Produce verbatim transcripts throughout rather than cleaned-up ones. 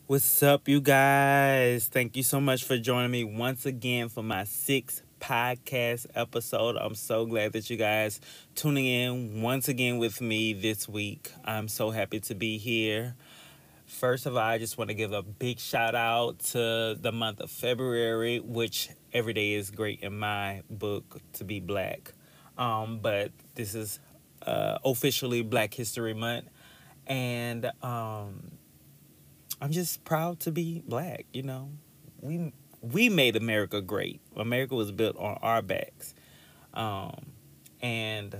What's up, you guys? Thank you so much for joining me once again for my sixth podcast episode. I'm so glad that you guys tuning in once again with me this week. I'm so happy to be here. First of all, I just want to give a big shout out to the month of February, which every day is great in my book to be black. Um, but this is uh, officially Black History Month, and um, I'm just proud to be black. You know, we we made America great. America was built on our backs, um, and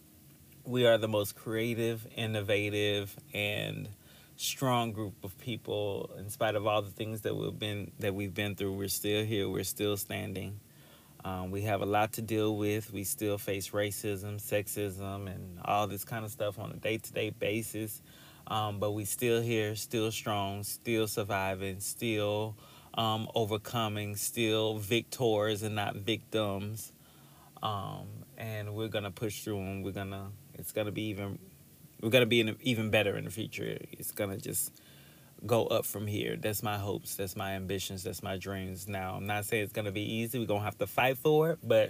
we are the most creative, innovative, and strong group of people. In spite of all the things that we've been that we've been through, we're still here. We're still standing. Um, we have a lot to deal with. We still face racism, sexism, and all this kind of stuff on a day to day basis. Um, but we still here, still strong, still surviving, still um, overcoming, still victors and not victims. Um, and we're gonna push through, and we're gonna. It's gonna be even. We're gonna be in, even better in the future. It's gonna just go up from here. That's my hopes. That's my ambitions. That's my dreams. Now, I'm not saying it's gonna be easy. We're gonna have to fight for it, but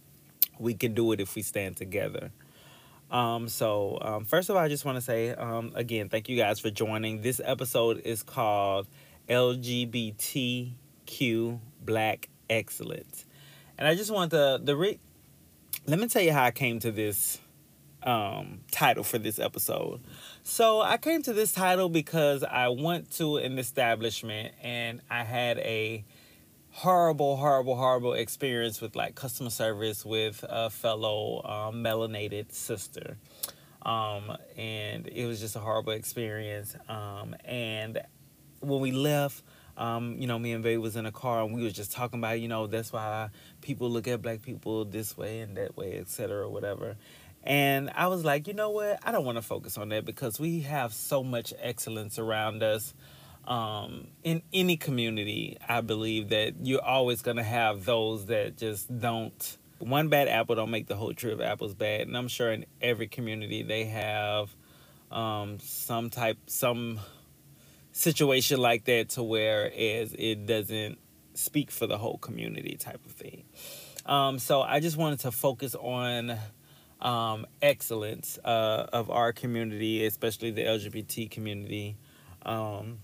we can do it if we stand together. Um, so, um, first of all, I just want to say um, again, thank you guys for joining. This episode is called L G B T Q Black Excellence, and I just want to the re- let me tell you how I came to this um, title for this episode. So I came to this title because I went to an establishment and I had a horrible, horrible, horrible experience with like customer service with a fellow um, melanated sister. Um, and it was just a horrible experience. Um, and when we left, um, you know, me and Babe was in a car and we was just talking about, you know, that's why people look at black people this way and that way, et cetera, whatever. And I was like, you know what? I don't want to focus on that because we have so much excellence around us. Um, in any community, I believe that you're always going to have those that just don't. One bad apple don't make the whole tree of apples bad. And I'm sure in every community they have um, some type, some situation like that to where as it doesn't speak for the whole community type of thing. Um, so I just wanted to focus on um, excellence uh, of our community, especially the L G B T community. Um,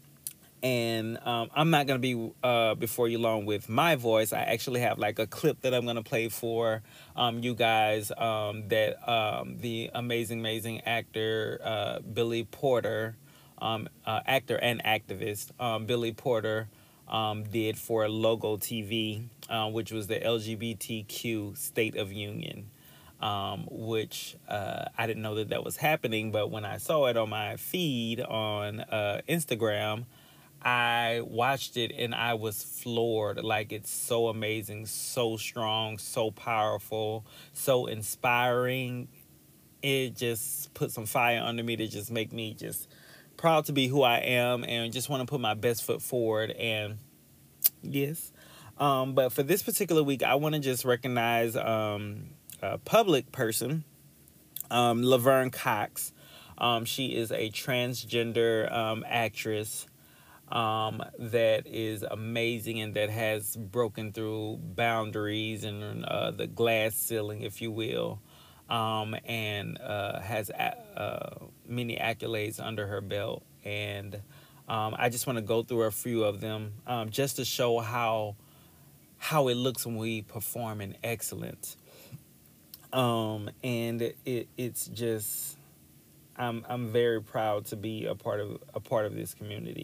and um, I'm not going to be uh, before you long with my voice. I actually have like a clip that I'm going to play for um, you guys um, that um, the amazing, amazing actor uh, Billy Porter, um, uh, actor and activist um, Billy Porter, um, did for Logo T V, uh, which was the L G B T Q State of Union. Um, which uh, I didn't know that that was happening, but when I saw it on my feed on uh, Instagram, I watched it and I was floored. Like, it's so amazing, so strong, so powerful, so inspiring. It just put some fire under me to just make me just proud to be who I am and just want to put my best foot forward. And yes. Um, but for this particular week, I want to just recognize um, a public person, um, Laverne Cox. Um, she is a transgender um, actress um, that is amazing and that has broken through boundaries and uh, the glass ceiling, if you will, um, and uh, has uh, many accolades under her belt. And um, I just want to go through a few of them um, just to show how how it looks when we perform in excellence. Um, and it, it's just I'm I'm very proud to be a part of a part of this community.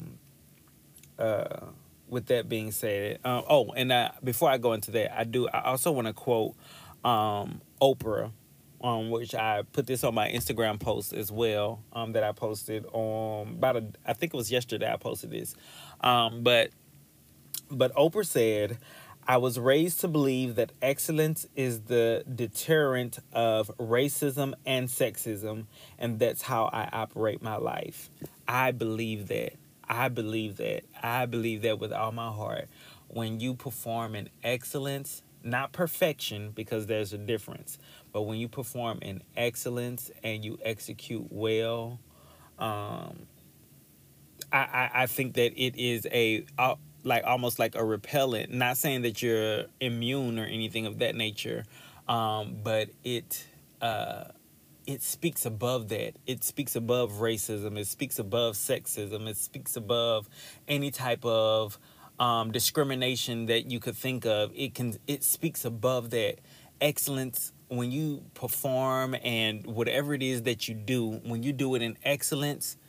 Uh, with that being said, um, oh, and uh, before I go into that, I do. I also want to quote um, Oprah, um, which I put this on my Instagram post as well. Um, that I posted on about a, I think it was yesterday. I posted this, um, but but Oprah said, "I was raised to believe that excellence is the deterrent of racism and sexism, and that's how I operate my life." I believe that. I believe that. I believe that with all my heart. When you perform in excellence, not perfection, because there's a difference, but when you perform in excellence and you execute well, um, I, I, I think that it is a uh, like almost like a repellent. Not saying that you're immune or anything of that nature, um, but it uh, it speaks above that. It speaks above racism. It speaks above sexism. It speaks above any type of um, discrimination that you could think of. It can. It speaks above that. Excellence, when you perform and whatever it is that you do, when you do it in excellence,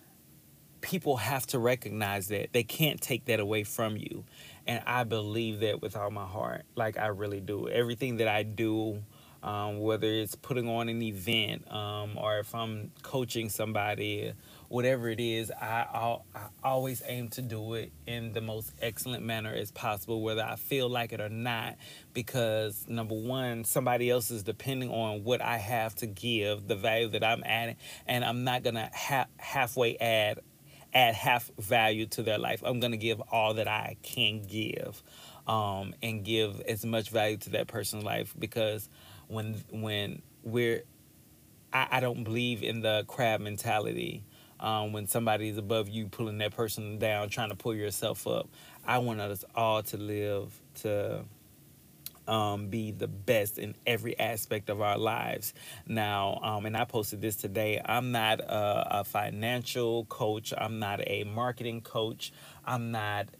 people have to recognize that. They can't take that away from you. And I believe that with all my heart. Like, I really do. Everything that I do, um, whether it's putting on an event, um, or if I'm coaching somebody, whatever it is, I, I'll, I always aim to do it in the most excellent manner as possible, whether I feel like it or not. Because, number one, somebody else is depending on what I have to give, the value that I'm adding. And I'm not going to ha- halfway add add half value to their life. I'm going to give all that I can give, um, and give as much value to that person's life, because when when we're I, I don't believe in the crab mentality. Um, when somebody's above you, pulling that person down, trying to pull yourself up. I want us all to live to um, be the best in every aspect of our lives. Now, um, and I posted this today, I'm not a, a financial coach. I'm not a marketing coach. I'm not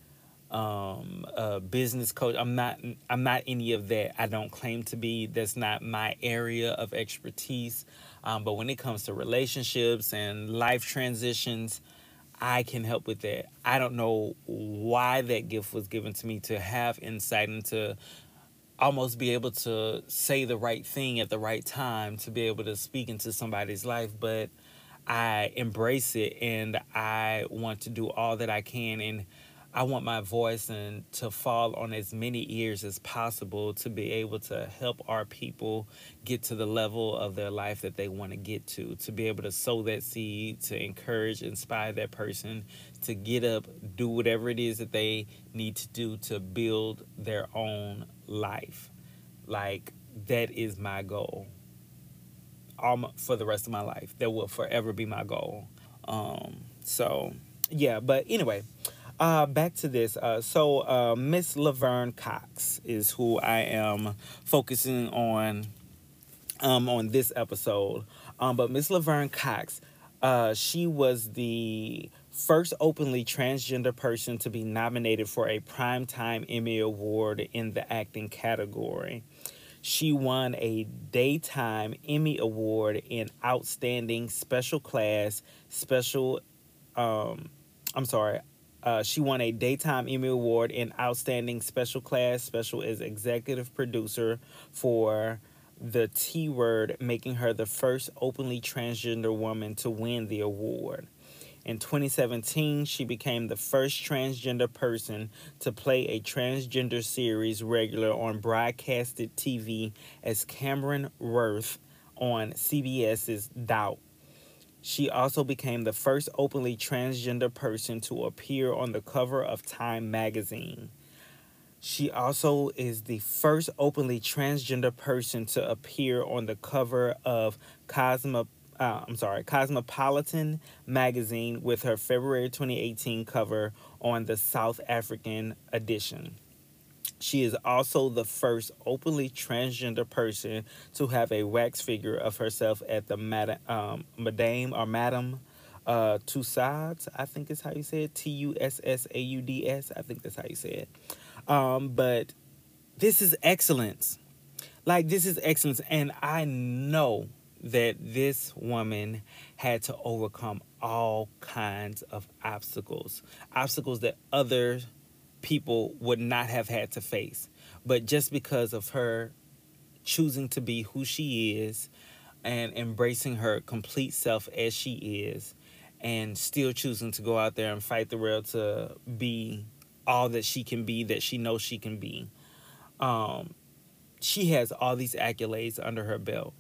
um, a business coach. I'm not, I'm not any of that. I don't claim to be. That's not my area of expertise. Um, but when it comes to relationships and life transitions, I can help with that. I don't know why that gift was given to me, to have insight into almost be able to say the right thing at the right time, to be able to speak into somebody's life. But I embrace it, and I want to do all that I can, and I want my voice and to fall on as many ears as possible, to be able to help our people get to the level of their life that they want to get to, to be able to sow that seed, to encourage, inspire that person to get up, do whatever it is that they need to do to build their own life. Like, that is my goal. All my, for the rest of my life. That will forever be my goal. Um, so, yeah, but anyway, uh, back to this. Uh, so, uh, Miss Laverne Cox is who I am focusing on um, on this episode. Um, but Miss Laverne Cox, uh, she was the first openly transgender person to be nominated for a Primetime Emmy Award in the acting category. She won a Daytime Emmy Award in Outstanding Special Class Special. Um, I'm sorry. Uh, she won a Daytime Emmy Award in Outstanding Special Class Special as Executive Producer for The T Word, making her the first openly transgender woman to win the award. In twenty seventeen, she became the first transgender person to play a transgender series regular on broadcasted T V as Cameron Worth on CBS's Doubt. She also became the first openly transgender person to appear on the cover of Time magazine. She also is the first openly transgender person to appear on the cover of Cosmo, uh, I'm sorry, Cosmopolitan magazine with her February twenty eighteen cover on the South African edition. She is also the first openly transgender person to have a wax figure of herself at the Mad- um, Madame or Madame uh, Tussauds, I think is how you say it. T U S S A U D S. I think that's how you say it. Um, but this is excellence. Like, this is excellence. And I know that this woman had to overcome all kinds of obstacles. Obstacles that other people would not have had to face. But just because of her choosing to be who she is and embracing her complete self as she is, and still choosing to go out there and fight the world to be all that she can be, that she knows she can be. Um, she has all these accolades under her belt.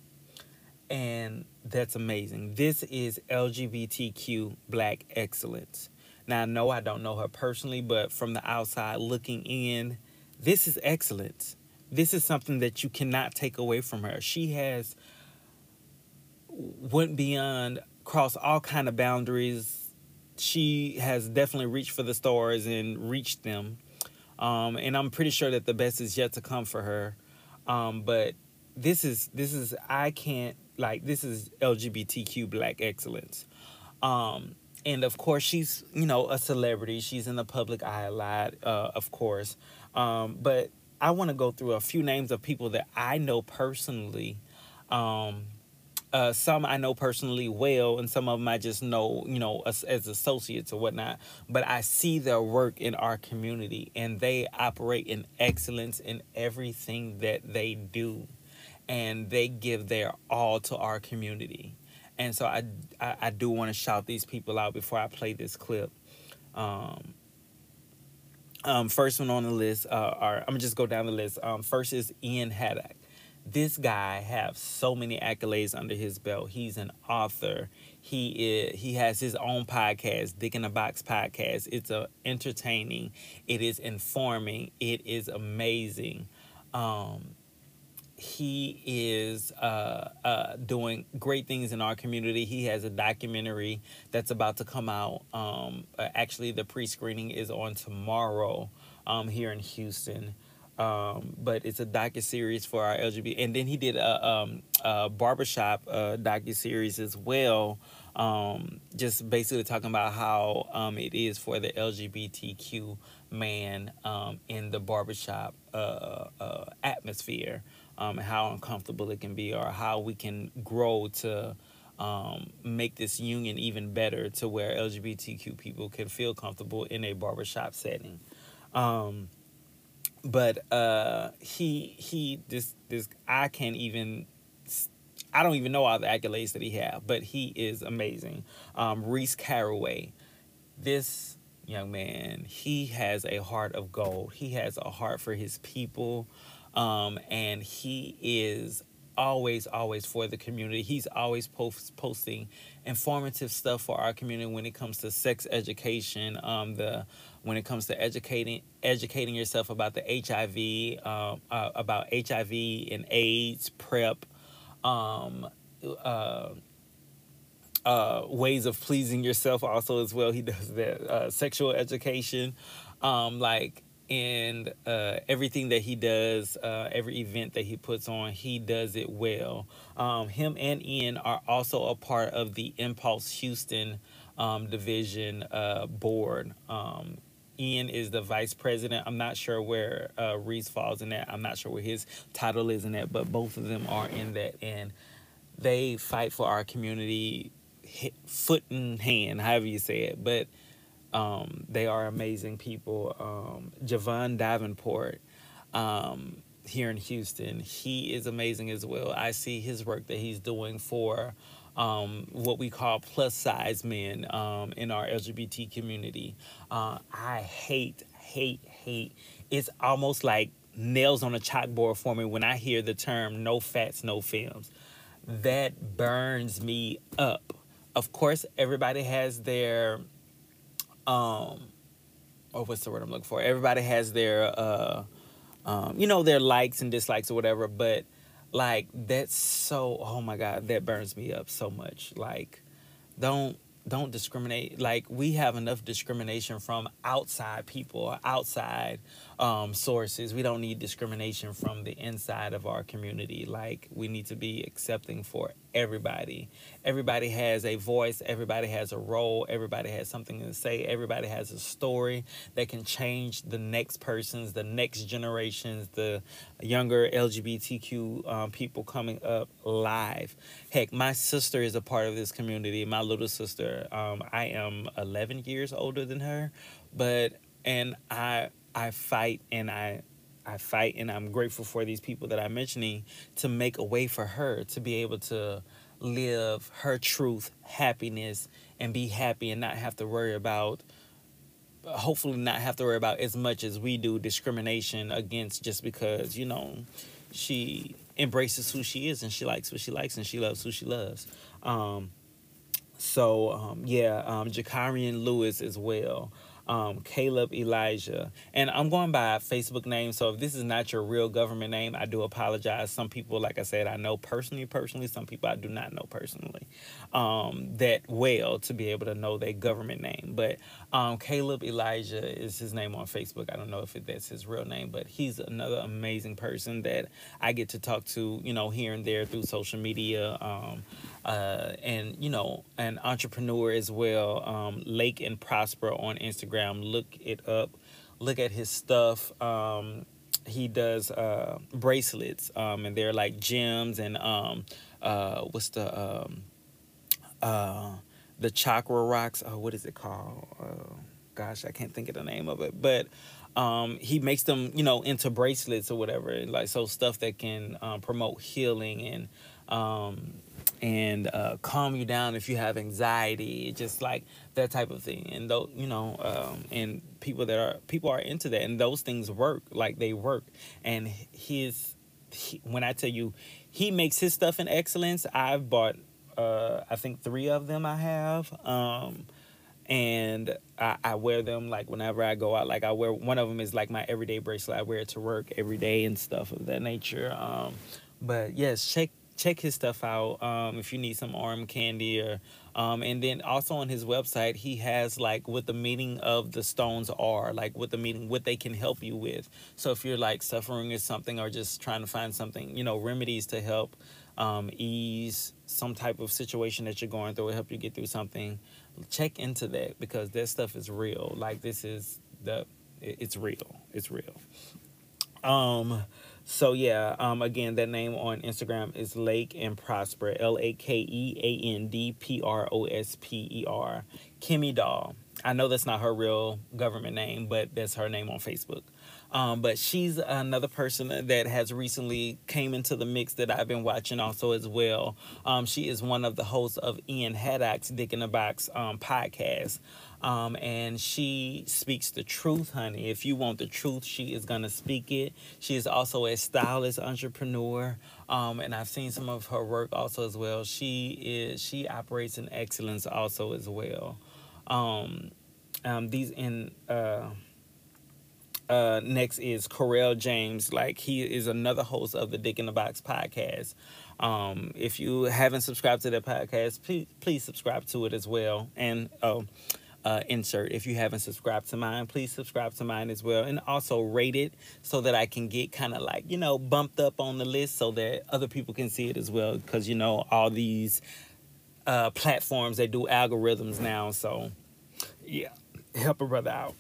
And that's amazing. This is L G B T Q Black excellence. Now, no, I don't know her personally, but from the outside looking in, this is excellence. This is something that you cannot take away from her. She has went beyond, crossed all kind of boundaries she has definitely reached for the stars and reached them. Um, and I'm pretty sure that the best is yet to come for her. Um, but this is this is I can't like this is L G B T Q Black excellence. Um, and of course, she's you know a celebrity. She's in the public eye a lot, uh, of course. Um, but I want to go through a few names of people that I know personally. Um, uh, some I know personally well, and some of them I just know, you know, as, as associates or whatnot. But I see their work in our community, and they operate in excellence in everything that they do, and they give their all to our community. And so I, I, I do want to shout these people out before I play this clip. Um, um, first one on the list, uh, are, I'm gonna just go down the list. Um, first is Ian Haddock. This guy has so many accolades under his belt. He's an author. He is, he has his own podcast, Dick in the Box podcast. It's a entertaining. It is informing. It is amazing. Um, he is uh, uh, doing great things in our community. He has a documentary that's about to come out. Um, uh, actually, the pre-screening is on tomorrow um, here in Houston. Um, but it's a docu-series for our L G B T. And then he did a, um, a barbershop uh, docu-series as well, um, just basically talking about how um, it is for the L G B T Q man um, in the barbershop uh, uh, atmosphere, um, and how uncomfortable it can be, or how we can grow to um, make this union even better to where L G B T Q people can feel comfortable in a barbershop setting. Um, But uh, he he this this I can't even I don't even know all the accolades that he has, but he is amazing. Um, Reese Caraway, this young man, he has a heart of gold. He has a heart for his people, um, and he is always, always for the community. He's always post, posting informative stuff for our community when it comes to sex education, um, the when it comes to educating educating yourself about the H I V, um, uh, about H I V and AIDS, PrEP, um, uh, uh, ways of pleasing yourself also as well. He does that, uh, sexual education, um, like, and uh, everything that he does, uh, every event that he puts on, he does it well. Um, him and Ian are also a part of the Impulse Houston um, division uh, board. Um, Ian is the vice president. I'm not sure where uh, Reese falls in that. I'm not sure where his title is in that, but both of them are in that, and they fight for our community, hit, foot in hand, however you say it. But um, they are amazing people. Um, Javon Davenport um, here in Houston, he is amazing as well. I see his work that he's doing for um, what we call plus size men um, in our L G B T community. Uh, I hate, hate, hate. It's almost like nails on a chalkboard for me when I hear the term no fats, no films. That burns me up. Of course, everybody has their um or what's the word I'm looking for? Everybody has their uh um you know, their likes and dislikes or whatever, but like that's so, oh my God, that burns me up so much. Like, don't don't discriminate. Like, we have enough discrimination from outside people, outside um, sources. We don't need discrimination from the inside of our community. Like, we need to be accepting for everybody. Everybody has a voice. Everybody has a role. Everybody has something to say. Everybody has a story that can change the next person's, the next generations, the younger L G B T Q um, people coming up live. Heck, my sister is a part of this community. My little sister. Um, I am eleven years older than her, but and I I fight and I I fight and I'm grateful for these people that I'm mentioning to make a way for her to be able to live her truth, happiness, and be happy and not have to worry about, hopefully not have to worry about as much as we do, discrimination against just because, you know, she embraces who she is and she likes what she likes and she loves who she loves. Um, so, um, yeah, um, Jakarian Lewis as well. um, Caleb Elijah. And I'm going by Facebook name, so if this is not your real government name, I do apologize. Some people, like I said, I know personally, personally. Some people I do not know personally um, that well to be able to know their government name. But um, Caleb Elijah is his name on Facebook. I don't know if it, that's his real name, but he's another amazing person that I get to talk to, you know, here and there through social media. Um, uh, and, you know, an entrepreneur as well. Um, Lake and Prosper on Instagram. Look it up. Look at his stuff. Um, he does uh, bracelets, um, and they're like gems and um, uh, what's the um, uh, the chakra rocks? Oh, what is it called? Uh, gosh, I can't think of the name of it, but um, he makes them, you know, into bracelets or whatever, like so stuff that can um, promote healing and um, and uh, calm you down if you have anxiety, just like that type of thing. And though you know, um, and people that are people are into that, and those things work, like they work. And his, he, when I tell you, he makes his stuff in excellence. I've bought, uh, I think three of them. I have. Um, and I, I wear them like whenever I go out. Like I wear one of them is like my everyday bracelet. I wear it to work every day and stuff of that nature. Um, but yes, check check his stuff out um, if you need some arm candy or. Um, and then also on his website, he has like what the meaning of the stones are, like what the meaning, what they can help you with. So if you're like suffering with something or just trying to find something, you know, remedies to help um, ease some type of situation that you're going through or help you get through something, check into that because that stuff is real. Like this is the, it's real. It's real. Um, so yeah, um, again, that name on Instagram is Lake and Prosper, L A K E A N D P R O S P E R. Kimmy Doll. I know that's not her real government name, but that's her name on Facebook. Um, but she's another person that has recently came into the mix that I've been watching also as well. Um, she is one of the hosts of Ian Haddock's Dick in the Box um, podcast. Um, and she speaks the truth, honey. If you want the truth, she is going to speak it. She is also a stylist entrepreneur. Um, and I've seen some of her work also as well. She is, she operates in excellence also as well. Um, um, these in, uh, Uh, next is Corell James. Like he is another host of the Dick in the Box podcast. Um, if you haven't subscribed to that podcast, please please subscribe to it as well. And oh, uh, insert if you haven't subscribed to mine, please subscribe to mine as well, and also rate it so that I can get kind of like you know bumped up on the list so that other people can see it as well. Because you know all these uh, platforms they do algorithms now, so yeah, help a brother out.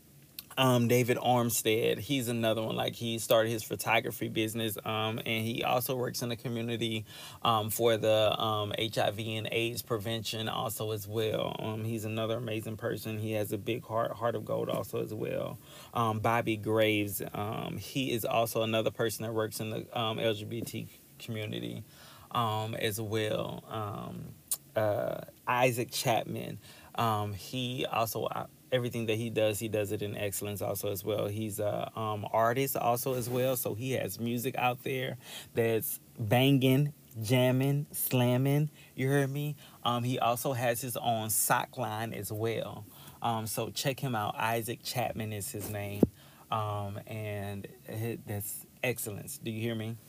Um, David Armstead, he's another one. Like he started his photography business, um, and he also works in the community um, for the um, H I V and AIDS prevention also as well. Um, he's another amazing person. He has a big heart, heart of gold also as well. Um, Bobby Graves, um, he is also another person that works in the um, L G B T community um, as well. Um, uh, Isaac Chapman, um, he also. Uh, everything that he does, he does it in excellence also as well. He's a um, artist also as well, so he has music out there that's banging, jamming, slamming. You heard me? Um, he also has his own sock line as well. Um, so check him out. Isaac Chapman is his name, um, and it, that's excellence. Do you hear me?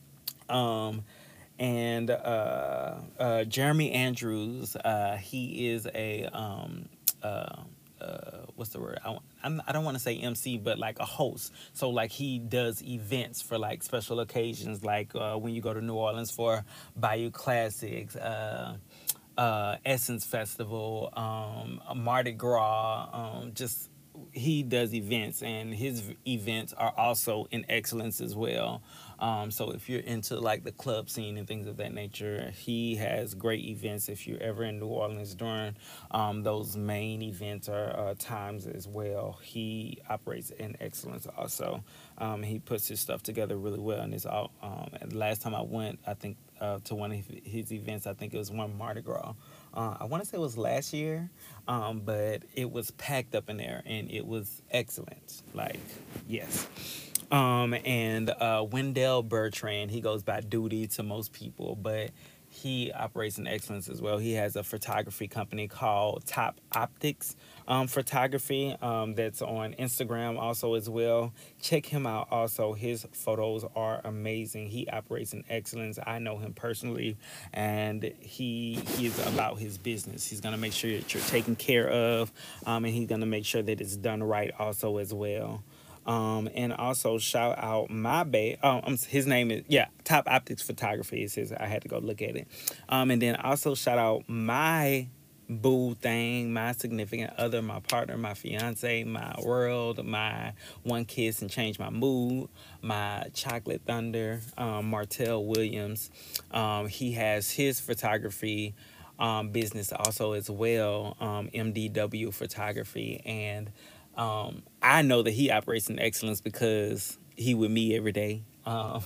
Um, and uh, uh, Jeremy Andrews, uh, he is a um, uh, uh, what's the word? I, I'm, I don't want to say M C, but like a host. So like he does events for like special occasions, like uh, when you go to New Orleans for Bayou Classics, uh, uh, Essence Festival, um, Mardi Gras, um, just he does events, and his events are also in excellence as well. Um, so if you're into like the club scene and things of that nature, he has great events. If you're ever in New Orleans during um, those main events or uh, times as well, he operates in excellence also. Um, he puts his stuff together really well, and it's all. Um, and the last time I went, I think uh, to one of his events, I think it was one Mardi Gras. Uh, I want to say it was last year, um, but it was packed up in there, and it was excellent. Like, yes. Um, and uh, Wendell Bertrand, he goes by Duty to most people, but he operates in excellence as well. He has a photography company called Top Optics um, Photography um, that's on Instagram also as well. Check him out also. His photos are amazing. He operates in excellence. I know him personally, and he, he is about his business. He's going to make sure that you're taken care of, um, and he's going to make sure that it's done right also as well. Um, and also shout out my bae. Oh, um, his name is yeah, Top Optics Photography is his. I had to go look at it. Um, and then also shout out my boo thing, my significant other, my partner, my fiance, my world, my one kiss and change my mood, my chocolate thunder, um, Martell Williams. Um, he has his photography um, business also as well, um, M D W Photography, and um, I know that he operates in excellence because he with me every day. Um,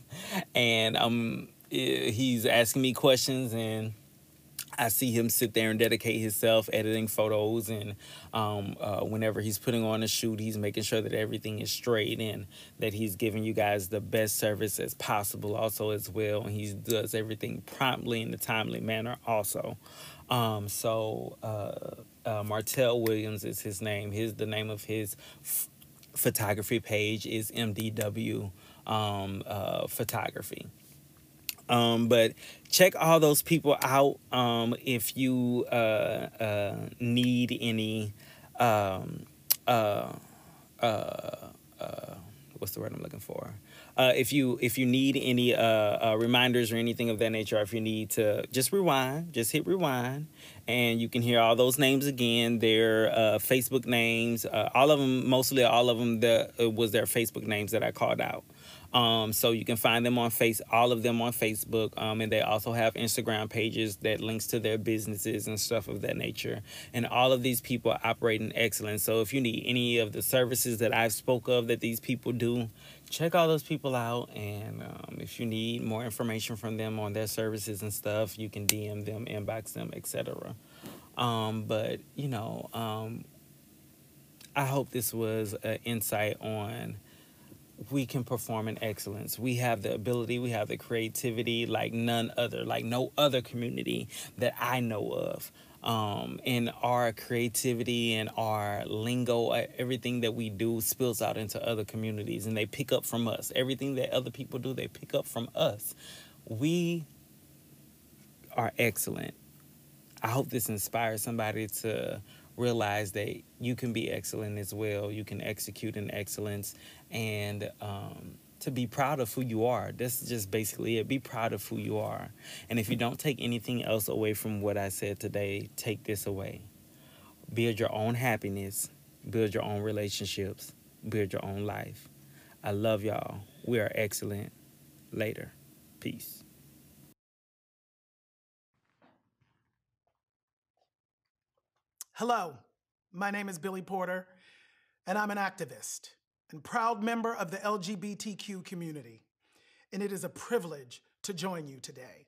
and um, he's asking me questions, and I see him sit there and dedicate himself editing photos, and um, uh, whenever he's putting on a shoot, he's making sure that everything is straight and that he's giving you guys the best service as possible also as well. And he does everything promptly in a timely manner also. Um, so uh, uh, Martell Williams is his name. His the name of his f- photography page is M D W um, uh, Photography. Um, but check all those people out um, if you uh, uh, need any. Um, uh, uh, uh, what's the word I'm looking for? Uh, if you if you need any uh, uh, reminders or anything of that nature, or if you need to just rewind, just hit rewind, and you can hear all those names again. Their uh, Facebook names, uh, all of them, mostly all of them, the uh, was their Facebook names that I called out. Um, so you can find them on face, all of them on Facebook, um, and they also have Instagram pages that links to their businesses and stuff of that nature. And all of these people operate in excellence. So if you need any of the services that I've spoke of that these people do, check all those people out. And um, if you need more information from them on their services and stuff, you can D M them, inbox them, et cetera. Um, but you know, um, I hope this was an insight on we can perform in excellence. We have the ability, we have the creativity like none other, like no other community that I know of. Um, and our creativity and our lingo, uh, everything that we do spills out into other communities, and they pick up from us. Everything that other people do, they pick up from us. We are excellent. I hope this inspires somebody to realize that you can be excellent as well. You can execute in excellence, and um, to be proud of who you are. That's just basically it. Be proud of who you are. And if you don't take anything else away from what I said today, take this away. Build your own happiness. Build your own relationships. Build your own life. I love y'all. We are excellent. Later. Peace. Hello, my name is Billy Porter, and I'm an activist and proud member of the L G B T Q community, and it is a privilege to join you today.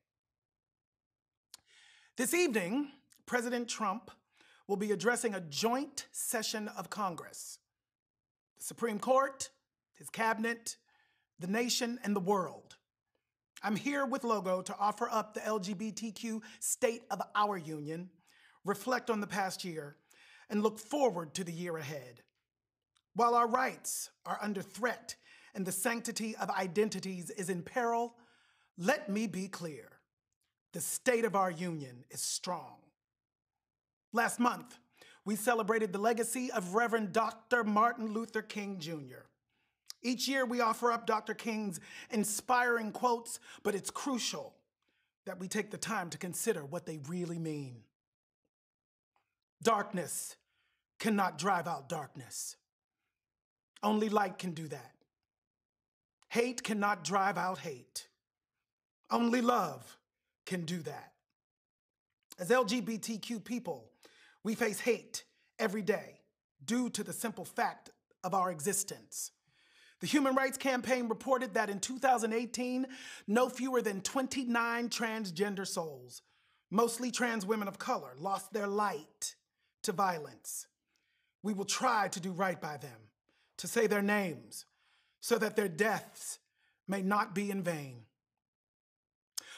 This evening, President Trump will be addressing a joint session of Congress, the Supreme Court, his cabinet, the nation, and the world. I'm here with Logo to offer up the L G B T Q state of our union, reflect on the past year, and look forward to the year ahead. While our rights are under threat and the sanctity of identities is in peril, let me be clear. The state of our union is strong. Last month, we celebrated the legacy of Reverend Doctor Martin Luther King Junior Each year, we offer up Doctor King's inspiring quotes, but it's crucial that we take the time to consider what they really mean. Darkness cannot drive out darkness. Only light can do that. Hate cannot drive out hate. Only love can do that. As L G B T Q people, we face hate every day due to the simple fact of our existence. The Human Rights Campaign reported that in two thousand eighteen, no fewer than twenty-nine transgender souls, mostly trans women of color, lost their light to violence. We will try to do right by them, to say their names, so that their deaths may not be in vain.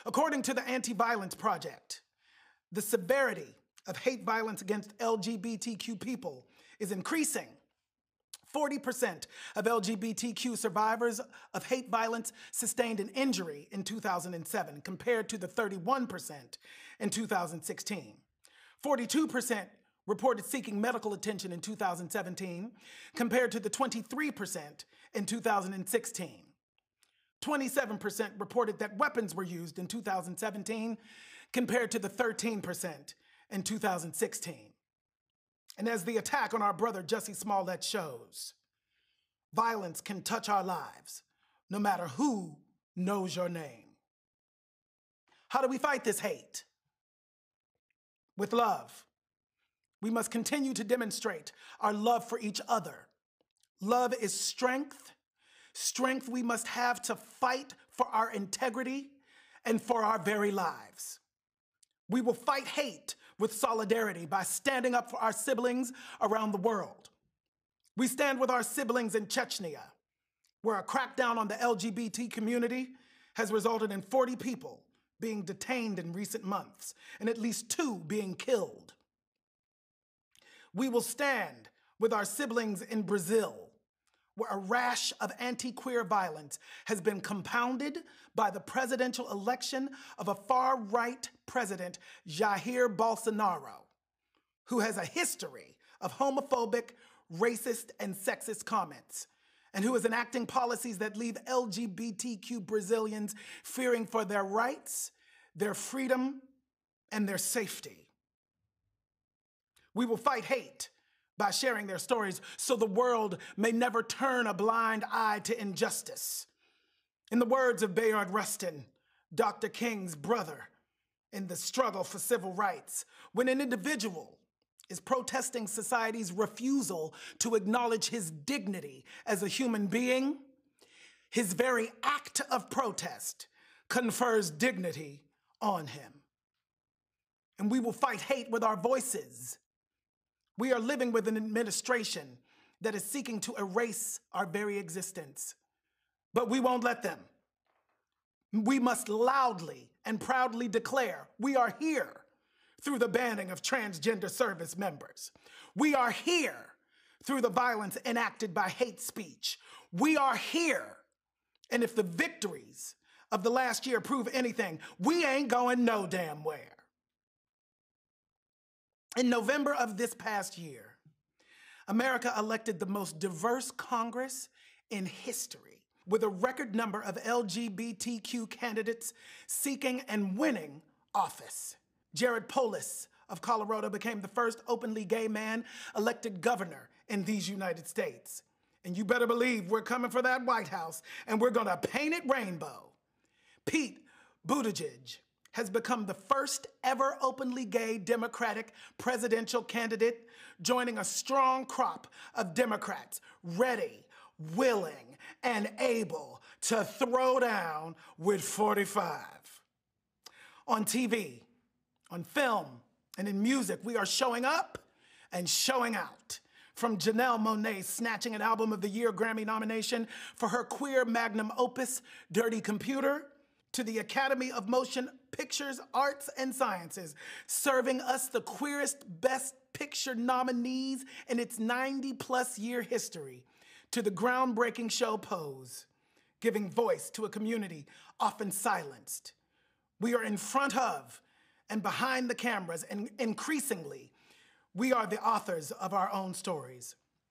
According to the Anti-Violence Project, the severity of hate violence against L G B T Q people is increasing. forty percent of L G B T Q survivors of hate violence sustained an injury in two thousand seven, compared to the thirty-one percent in two thousand sixteen. forty-two percent reported seeking medical attention in two thousand seventeen, compared to the twenty-three percent in two thousand sixteen. twenty-seven percent reported that weapons were used in two thousand seventeen, compared to the thirteen percent in two thousand sixteen. And as the attack on our brother Jussie Smollett shows, violence can touch our lives, no matter who knows your name. How do we fight this hate? With love. We must continue to demonstrate our love for each other. Love is strength. Strength we must have to fight for our integrity and for our very lives. We will fight hate with solidarity by standing up for our siblings around the world. We stand with our siblings in Chechnya, where a crackdown on the L G B T community has resulted in forty people being detained in recent months and at least two being killed. We will stand with our siblings in Brazil, where a rash of anti-queer violence has been compounded by the presidential election of a far-right president, Jair Bolsonaro, who has a history of homophobic, racist, and sexist comments, and who is enacting policies that leave L G B T Q Brazilians fearing for their rights, their freedom, and their safety. We will fight hate by sharing their stories so the world may never turn a blind eye to injustice. In the words of Bayard Rustin, Doctor King's brother, in the struggle for civil rights, when an individual is protesting society's refusal to acknowledge his dignity as a human being, his very act of protest confers dignity on him. And we will fight hate with our voices. We are living with an administration that is seeking to erase our very existence, but we won't let them. We must loudly and proudly declare we are here through the banning of transgender service members. We are here through the violence enacted by hate speech. We are here, and if the victories of the last year prove anything, we ain't going no damn where. In November of this past year, America elected the most diverse Congress in history, with a record number of L G B T Q candidates seeking and winning office. Jared Polis of Colorado became the first openly gay man elected governor in these United States. And you better believe we're coming for that White House, and we're gonna paint it rainbow. Pete Buttigieg has become the first ever openly gay Democratic presidential candidate, joining a strong crop of Democrats ready, willing, and able to throw down with forty-five. On T V, on film, and in music, we are showing up and showing out. From Janelle Monáe snatching an Album of the Year Grammy nomination for her queer magnum opus, Dirty Computer, to the Academy of Motion Pictures, Arts, and Sciences, serving us the queerest Best Picture nominees in its ninety-plus year history, to the groundbreaking show Pose, giving voice to a community often silenced. We are in front of and behind the cameras, and increasingly, we are the authors of our own stories.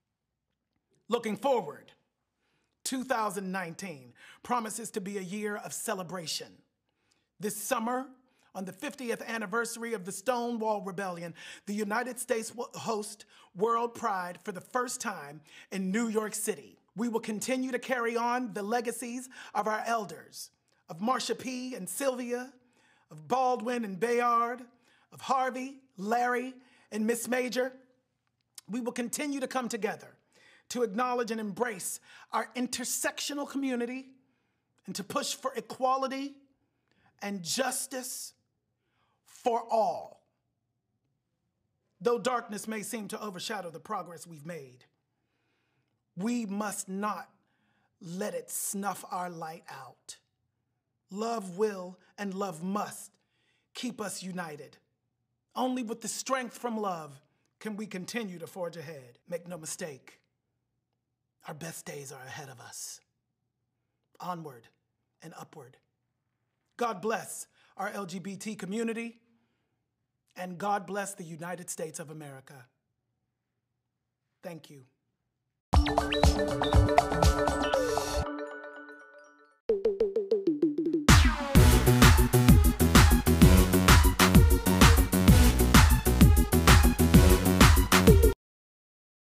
Looking forward, two thousand nineteen promises to be a year of celebration. This summer, on the fiftieth anniversary of the Stonewall Rebellion, the United States will host World Pride for the first time in New York City. We will continue to carry on the legacies of our elders, of Marsha P. and Sylvia, of Baldwin and Bayard, of Harvey, Larry, and Miss Major. We will continue to come together to acknowledge and embrace our intersectional community and to push for equality and justice for all. Though darkness may seem to overshadow the progress we've made, we must not let it snuff our light out. Love will and love must keep us united. Only with the strength from love can we continue to forge ahead. Make no mistake, our best days are ahead of us. Onward and upward. God bless our L G B T community, and God bless the United States of America. Thank you.